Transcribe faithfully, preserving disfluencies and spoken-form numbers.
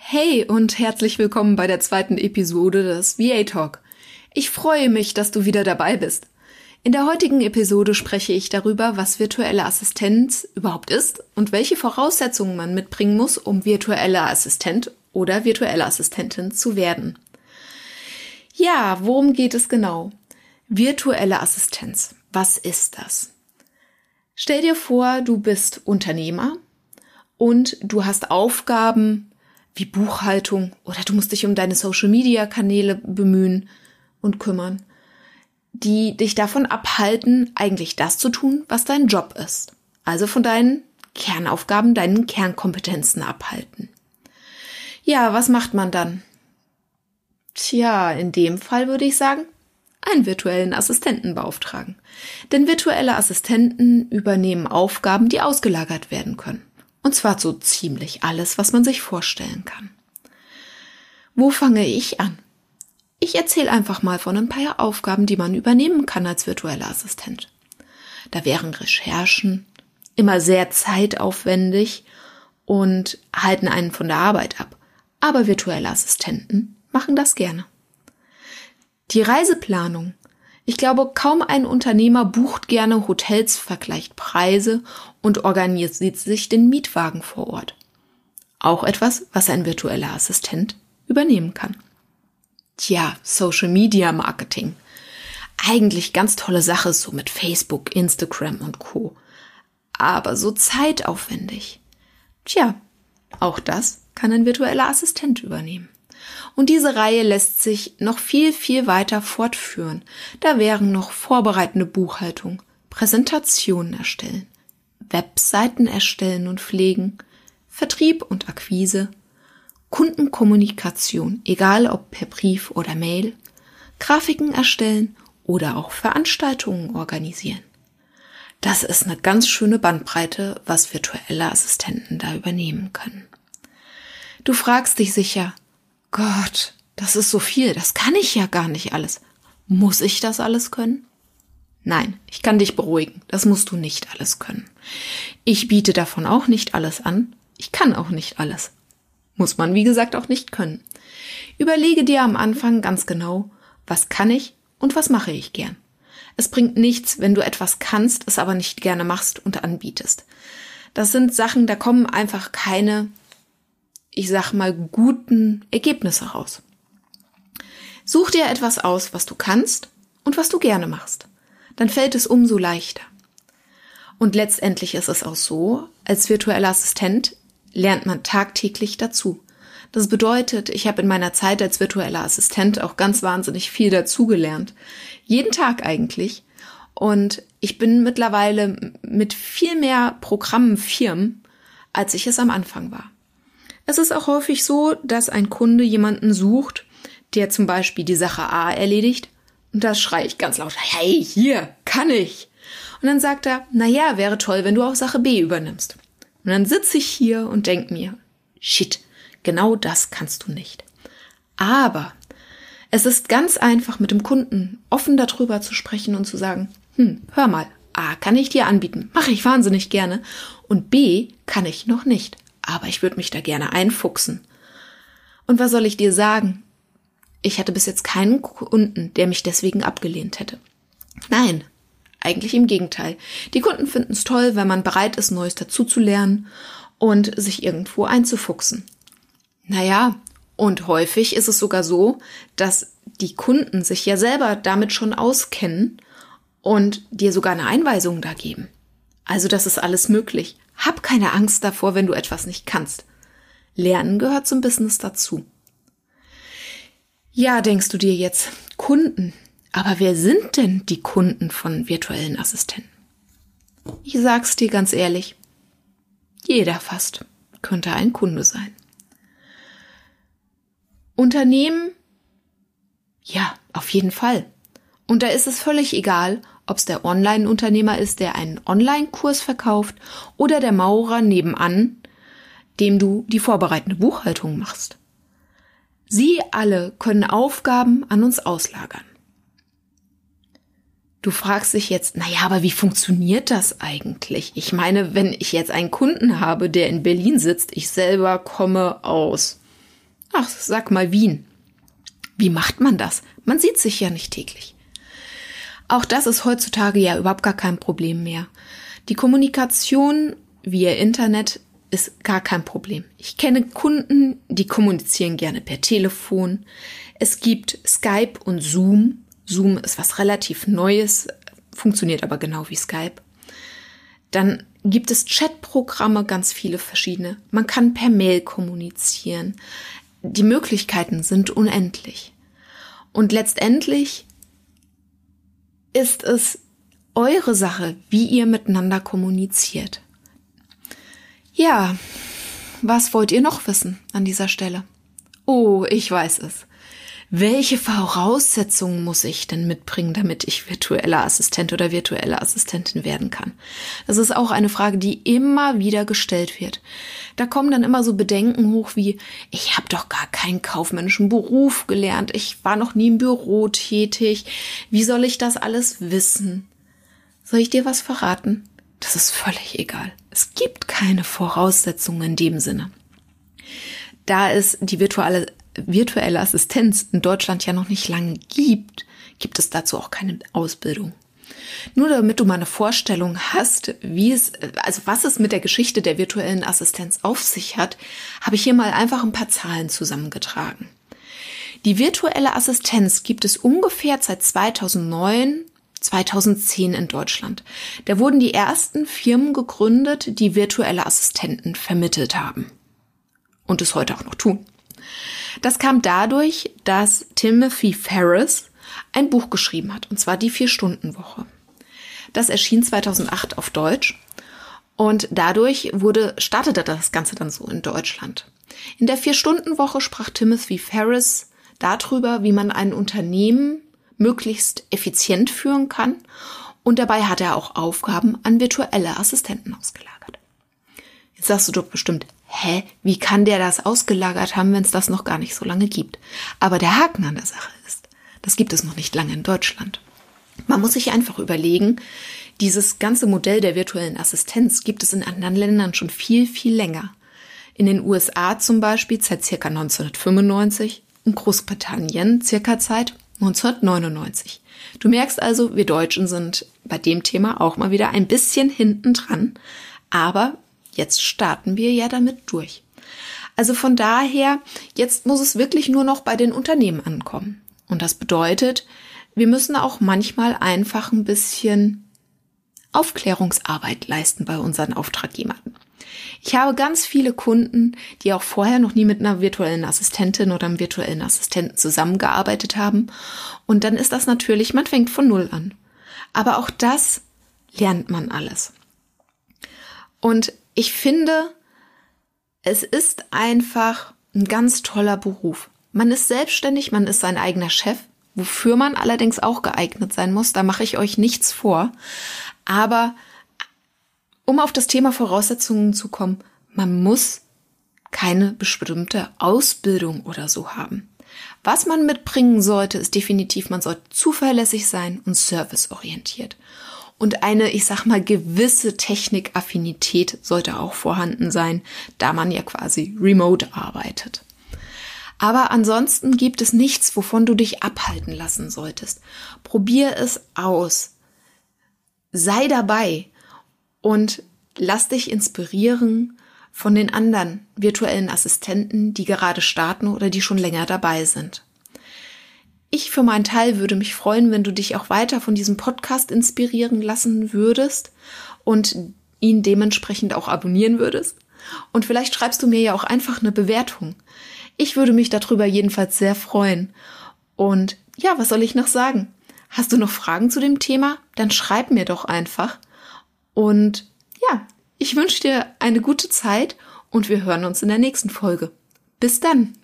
Hey und herzlich willkommen bei der zweiten Episode des V A Talk. Ich freue mich, dass du wieder dabei bist. In der heutigen Episode spreche ich darüber, was virtuelle Assistenz überhaupt ist und welche Voraussetzungen man mitbringen muss, um virtueller Assistent oder virtuelle Assistentin zu werden. Ja, worum geht es genau? Virtuelle Assistenz. Was ist das? Stell dir vor, du bist Unternehmer und du hast Aufgaben wie Buchhaltung oder du musst dich um deine Social-Media-Kanäle bemühen und kümmern, die dich davon abhalten, eigentlich das zu tun, was dein Job ist. Also von deinen Kernaufgaben, deinen Kernkompetenzen abhalten. Ja, was macht man dann? Tja, in dem Fall würde ich sagen, einen virtuellen Assistenten beauftragen. Denn virtuelle Assistenten übernehmen Aufgaben, die ausgelagert werden können. Und zwar so ziemlich alles, was man sich vorstellen kann. Wo fange ich an? Ich erzähle einfach mal von ein paar Aufgaben, die man übernehmen kann als virtueller Assistent. Da wären Recherchen, immer sehr zeitaufwendig und halten einen von der Arbeit ab. Aber virtuelle Assistenten machen das gerne. Die Reiseplanung. Ich glaube, kaum ein Unternehmer bucht gerne Hotels, vergleicht Preise und organisiert sich den Mietwagen vor Ort. Auch etwas, was ein virtueller Assistent übernehmen kann. Tja, Social Media Marketing. Eigentlich ganz tolle Sache, so mit Facebook, Instagram und Co. Aber so zeitaufwendig. Tja, auch das kann ein virtueller Assistent übernehmen. Und diese Reihe lässt sich noch viel, viel weiter fortführen. Da wären noch vorbereitende Buchhaltung, Präsentationen erstellen, Webseiten erstellen und pflegen, Vertrieb und Akquise, Kundenkommunikation, egal ob per Brief oder Mail, Grafiken erstellen oder auch Veranstaltungen organisieren. Das ist eine ganz schöne Bandbreite, was virtuelle Assistenten da übernehmen können. Du fragst dich sicher, Gott, das ist so viel, das kann ich ja gar nicht alles. Muss ich das alles können? Nein, ich kann dich beruhigen, das musst du nicht alles können. Ich biete davon auch nicht alles an, ich kann auch nicht alles. Muss man, wie gesagt, auch nicht können. Überlege dir am Anfang ganz genau, was kann ich und was mache ich gern. Es bringt nichts, wenn du etwas kannst, es aber nicht gerne machst und anbietest. Das sind Sachen, da kommen einfach keine, ich sag mal, guten Ergebnisse raus. Such dir etwas aus, was du kannst und was du gerne machst. Dann fällt es umso leichter. Und letztendlich ist es auch so, als virtueller Assistent lernt man tagtäglich dazu. Das bedeutet, ich habe in meiner Zeit als virtueller Assistent auch ganz wahnsinnig viel dazugelernt. Jeden Tag eigentlich. Und ich bin mittlerweile mit viel mehr Programmen firm, als ich es am Anfang war. Es ist auch häufig so, dass ein Kunde jemanden sucht, der zum Beispiel die Sache A erledigt und da schreie ich ganz laut, hey, hier, kann ich. Und dann sagt er, naja, wäre toll, wenn du auch Sache B übernimmst. Und dann sitze ich hier und denke mir, shit, genau das kannst du nicht. Aber es ist ganz einfach, mit dem Kunden offen darüber zu sprechen und zu sagen, hm, hör mal, A kann ich dir anbieten, mache ich wahnsinnig gerne und B kann ich noch nicht. Aber ich würde mich da gerne einfuchsen. Und was soll ich dir sagen? Ich hatte bis jetzt keinen Kunden, der mich deswegen abgelehnt hätte. Nein, eigentlich im Gegenteil. Die Kunden finden es toll, wenn man bereit ist, Neues dazuzulernen und sich irgendwo einzufuchsen. Naja, und häufig ist es sogar so, dass die Kunden sich ja selber damit schon auskennen und dir sogar eine Einweisung da geben. Also das ist alles möglich. Hab keine Angst davor, wenn du etwas nicht kannst. Lernen gehört zum Business dazu. Ja, denkst du dir jetzt, Kunden. Aber wer sind denn die Kunden von virtuellen Assistenten? Ich sag's dir ganz ehrlich, jeder fast könnte ein Kunde sein. Unternehmen? Ja, auf jeden Fall. Und da ist es völlig egal, ob es der Online-Unternehmer ist, der einen Online-Kurs verkauft oder der Maurer nebenan, dem du die vorbereitende Buchhaltung machst. Sie alle können Aufgaben an uns auslagern. Du fragst dich jetzt, naja, aber wie funktioniert das eigentlich? Ich meine, wenn ich jetzt einen Kunden habe, der in Berlin sitzt, ich selber komme aus Ach, sag mal Wien. Wie macht man das? Man sieht sich ja nicht täglich. Auch das ist heutzutage ja überhaupt gar kein Problem mehr. Die Kommunikation via Internet ist gar kein Problem. Ich kenne Kunden, die kommunizieren gerne per Telefon. Es gibt Skype und Zoom. Zoom ist was relativ Neues, funktioniert aber genau wie Skype. Dann gibt es Chatprogramme, ganz viele verschiedene. Man kann per Mail kommunizieren. Die Möglichkeiten sind unendlich. Und letztendlich ist es eure Sache, wie ihr miteinander kommuniziert. Ja, was wollt ihr noch wissen an dieser Stelle? Oh, ich weiß es. Welche Voraussetzungen muss ich denn mitbringen, damit ich virtueller Assistent oder virtuelle Assistentin werden kann? Das ist auch eine Frage, die immer wieder gestellt wird. Da kommen dann immer so Bedenken hoch wie, ich habe doch gar keinen kaufmännischen Beruf gelernt, ich war noch nie im Büro tätig, wie soll ich das alles wissen? Soll ich dir was verraten? Das ist völlig egal. Es gibt keine Voraussetzungen in dem Sinne. Da es die virtuelle virtuelle Assistenz in Deutschland ja noch nicht lange gibt, gibt es dazu auch keine Ausbildung. Nur damit du mal eine Vorstellung hast, wie es, also was es mit der Geschichte der virtuellen Assistenz auf sich hat, habe ich hier mal einfach ein paar Zahlen zusammengetragen. Die virtuelle Assistenz gibt es ungefähr seit zweitausendneun, zweitausendzehn in Deutschland. Da wurden die ersten Firmen gegründet, die virtuelle Assistenten vermittelt haben. Und es heute auch noch tun. Das kam dadurch, dass Timothy Ferriss ein Buch geschrieben hat, und zwar die Vier-Stunden-Woche. Das erschien zweitausendacht auf Deutsch und dadurch wurde, startete das Ganze dann so in Deutschland. In der Vier-Stunden-Woche sprach Timothy Ferriss darüber, wie man ein Unternehmen möglichst effizient führen kann, und dabei hat er auch Aufgaben an virtuelle Assistenten ausgelagert. Jetzt sagst du doch bestimmt, hä, wie kann der das ausgelagert haben, wenn es das noch gar nicht so lange gibt? Aber der Haken an der Sache ist, das gibt es noch nicht lange in Deutschland. Man muss sich einfach überlegen, dieses ganze Modell der virtuellen Assistenz gibt es in anderen Ländern schon viel, viel länger. In den U S A zum Beispiel seit ca. neunzehnhundertfünfundneunzig, in Großbritannien circa seit neunzehnhundertneunundneunzig. Du merkst also, wir Deutschen sind bei dem Thema auch mal wieder ein bisschen hinten dran, aber jetzt starten wir ja damit durch. Also von daher, jetzt muss es wirklich nur noch bei den Unternehmen ankommen. Und das bedeutet, wir müssen auch manchmal einfach ein bisschen Aufklärungsarbeit leisten bei unseren Auftraggebern. Ich habe ganz viele Kunden, die auch vorher noch nie mit einer virtuellen Assistentin oder einem virtuellen Assistenten zusammengearbeitet haben. Und dann ist das natürlich, man fängt von Null an. Aber auch das lernt man alles. Und ich finde, es ist einfach ein ganz toller Beruf. Man ist selbstständig, man ist sein eigener Chef, wofür man allerdings auch geeignet sein muss. Da mache ich euch nichts vor. Aber um auf das Thema Voraussetzungen zu kommen, man muss keine bestimmte Ausbildung oder so haben. Was man mitbringen sollte, ist definitiv, man sollte zuverlässig sein und serviceorientiert. Und eine, ich sag mal, gewisse Technikaffinität sollte auch vorhanden sein, da man ja quasi remote arbeitet. Aber ansonsten gibt es nichts, wovon du dich abhalten lassen solltest. Probier es aus. Sei dabei und lass dich inspirieren von den anderen virtuellen Assistenten, die gerade starten oder die schon länger dabei sind. Ich für meinen Teil würde mich freuen, wenn du dich auch weiter von diesem Podcast inspirieren lassen würdest und ihn dementsprechend auch abonnieren würdest. Und vielleicht schreibst du mir ja auch einfach eine Bewertung. Ich würde mich darüber jedenfalls sehr freuen. Und ja, was soll ich noch sagen? Hast du noch Fragen zu dem Thema? Dann schreib mir doch einfach. Und ja, ich wünsche dir eine gute Zeit und wir hören uns in der nächsten Folge. Bis dann!